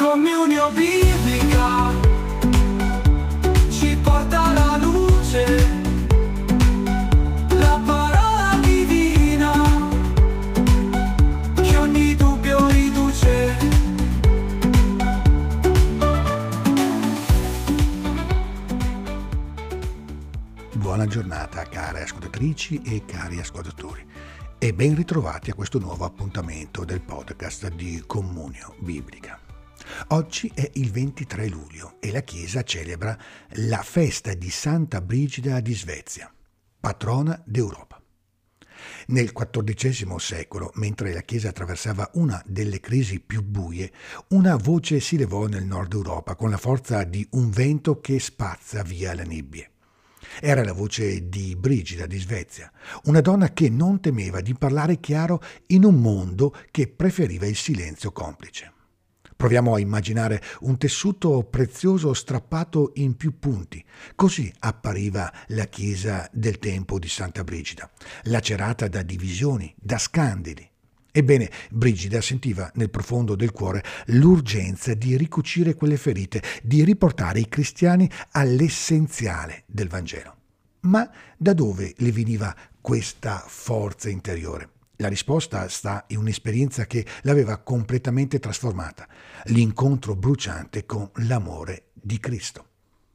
Comunio biblica ci porta alla luce, la parola divina che ogni dubbio riduce. Buona giornata care ascoltatrici e cari ascoltatori e ben ritrovati a questo nuovo appuntamento del podcast di Comunio Biblica. Oggi è il 23 luglio e la Chiesa celebra la festa di Santa Brigida di Svezia, patrona d'Europa. Nel XIV secolo, mentre la Chiesa attraversava una delle crisi più buie, una voce si levò nel nord Europa con la forza di un vento che spazza via le nebbie. Era la voce di Brigida di Svezia, una donna che non temeva di parlare chiaro in un mondo che preferiva il silenzio complice. Proviamo a immaginare un tessuto prezioso strappato in più punti. Così appariva la chiesa del tempo di Santa Brigida, lacerata da divisioni, da scandali. Ebbene, Brigida sentiva nel profondo del cuore l'urgenza di ricucire quelle ferite, di riportare i cristiani all'essenziale del Vangelo. Ma da dove le veniva questa forza interiore? La risposta sta in un'esperienza che l'aveva completamente trasformata, l'incontro bruciante con l'amore di Cristo.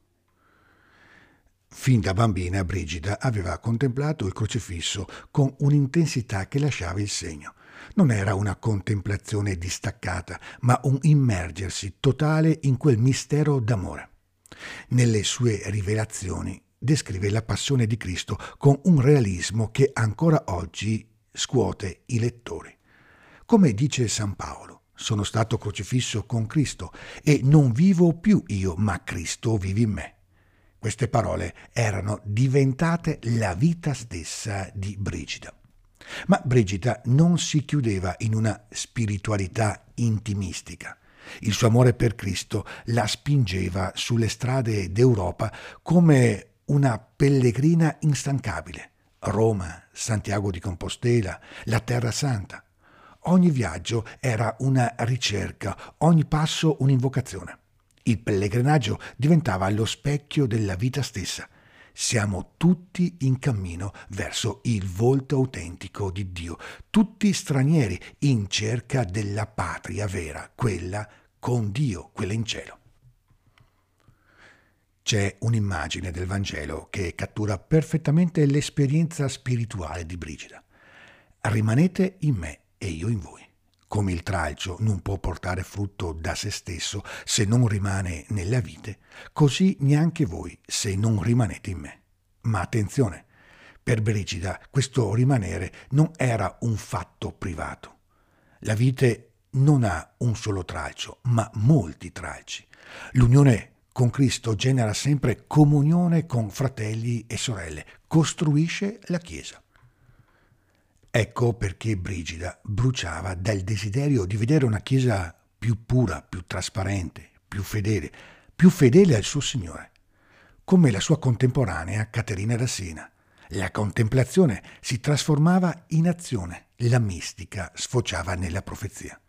Fin da bambina Brigida aveva contemplato il crocifisso con un'intensità che lasciava il segno. Non era una contemplazione distaccata, ma un immergersi totale in quel mistero d'amore. Nelle sue rivelazioni descrive la passione di Cristo con un realismo che ancora oggi scuote i lettori. Come dice San Paolo, sono stato crocifisso con Cristo e non vivo più io, ma Cristo vive in me. Queste parole erano diventate la vita stessa di Brigida. Ma Brigida non si chiudeva in una spiritualità intimistica. Il suo amore per Cristo la spingeva sulle strade d'Europa come una pellegrina instancabile. Roma, Santiago di Compostela, la Terra Santa. Ogni viaggio era una ricerca, ogni passo un'invocazione. Il pellegrinaggio diventava lo specchio della vita stessa. Siamo tutti in cammino verso il volto autentico di Dio, tutti stranieri in cerca della patria vera, quella con Dio, quella in cielo. C'è un'immagine del Vangelo che cattura perfettamente l'esperienza spirituale di Brigida. Rimanete in me e io in voi. Come il tralcio non può portare frutto da se stesso se non rimane nella vite, così neanche voi se non rimanete in me. Ma attenzione, per Brigida questo rimanere non era un fatto privato. La vite non ha un solo tralcio, ma molti tralci. L'unione con Cristo genera sempre comunione con fratelli e sorelle, costruisce la Chiesa. Ecco perché Brigida bruciava dal desiderio di vedere una Chiesa più pura, più trasparente, più fedele al suo Signore, come la sua contemporanea Caterina da Siena. La contemplazione si trasformava in azione, la mistica sfociava nella profezia.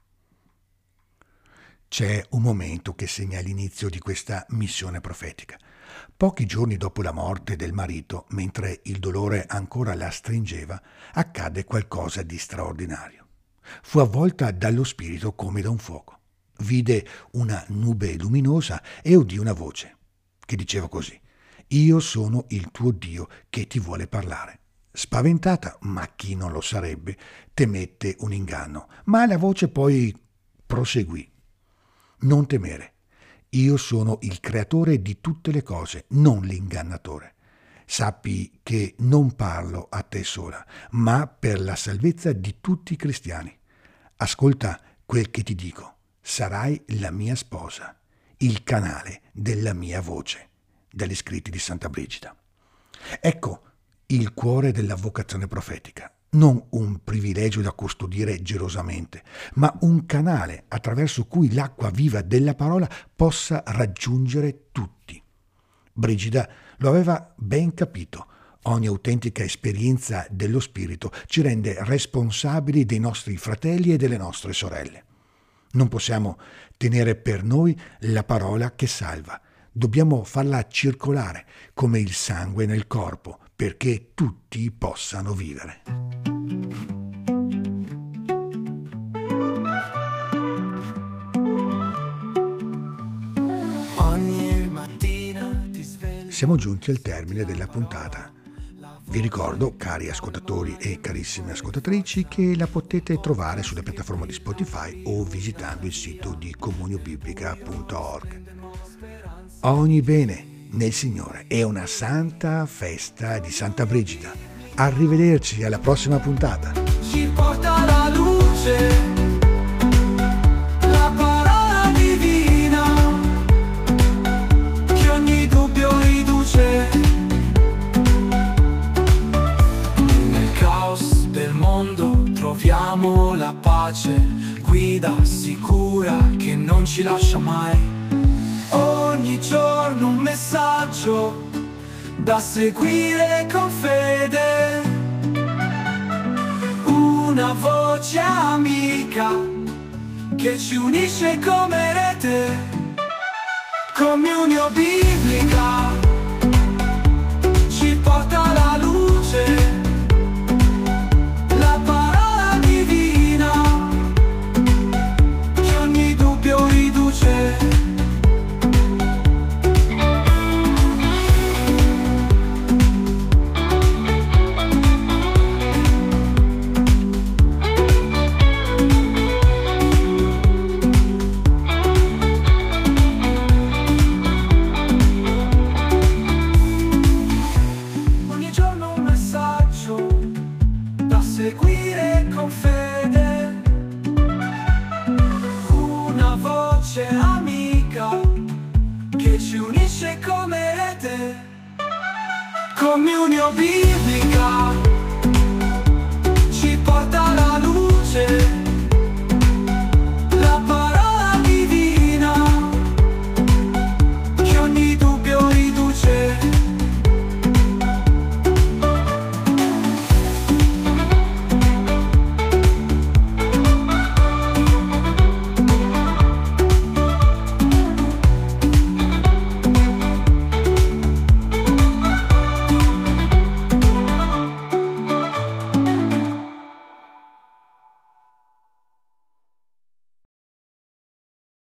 C'è un momento che segna l'inizio di questa missione profetica. Pochi giorni dopo la morte del marito, mentre il dolore ancora la stringeva, accade qualcosa di straordinario. Fu avvolta dallo spirito come da un fuoco. Vide una nube luminosa e udì una voce che diceva così: «Io sono il tuo Dio che ti vuole parlare». Spaventata, ma chi non lo sarebbe, temette un inganno, ma la voce poi proseguì: «Non temere, io sono il creatore di tutte le cose, non l'ingannatore. Sappi che non parlo a te sola, ma per la salvezza di tutti i cristiani. Ascolta quel che ti dico, sarai la mia sposa, il canale della mia voce». Dagli scritti di Santa Brigida. Ecco il cuore della vocazione profetica. Non un privilegio da custodire gelosamente, ma un canale attraverso cui l'acqua viva della parola possa raggiungere tutti. Brigida lo aveva ben capito. Ogni autentica esperienza dello Spirito ci rende responsabili dei nostri fratelli e delle nostre sorelle. Non possiamo tenere per noi la parola che salva. Dobbiamo farla circolare come il sangue nel corpo perché tutti possano vivere. Ogni mattina ti svegli. Siamo giunti al termine della puntata. Vi ricordo, cari ascoltatori e carissime ascoltatrici, che la potete trovare sulle piattaforme di Spotify o visitando il sito di comuniobiblica.org. Ogni bene nel Signore e una santa festa di Santa Brigida. Arrivederci alla prossima puntata. Ci porta la luce, la parola divina, che ogni dubbio riduce. Nel caos del mondo troviamo la pace, guida sicura che non ci lascia mai. Ogni giorno un messaggio da seguire con fede, una voce amica che ci unisce come rete. Comunio biblica ci porta la luce, la parola divina che ogni dubbio riduce. Seguire con fede, una voce amica che ci unisce come rete. Comunio biblica.